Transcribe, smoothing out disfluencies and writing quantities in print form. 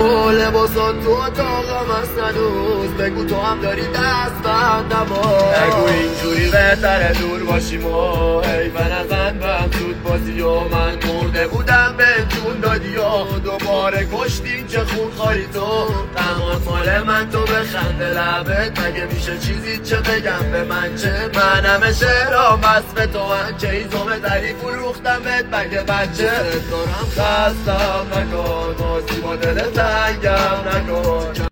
لباسات تو اتاقم هست هنوز، بگو تو هم داری دست بندم بگو اینجوری بهتره دور باشیم و حیف نزن بهم زود بازی و من مرده بودم به جون دادی و دوباره کشتین چه خون خاری تو قمان مال من تو بخنده لبت مگه میشه چیزی چه بگم به من چه من همه شعرام بس به تو من چه ایزوم دری فروختم بهت مگه بچه دارم خستم نکن بازی با دل تنگم نکن